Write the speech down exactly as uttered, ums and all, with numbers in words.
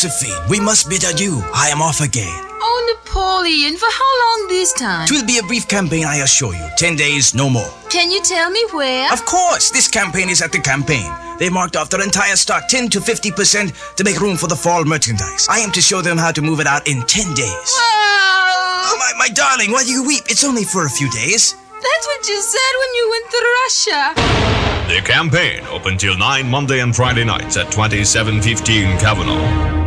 Josephine, we must bid adieu. I am off again. Oh, Napoleon, for how long this time? It will be a brief campaign, I assure you. Ten days, no more. Can you tell me where? Of course, this campaign is at the campaign. They marked off their entire stock ten to fifty percent to make room for the fall merchandise. I am to show them how to move it out in ten days. Wow! Oh, my, my darling, why do you weep? It's only for a few days. That's what you said when you went to Russia. The campaign open till nine Monday and Friday nights at twenty-seven fifteen Kavanaugh.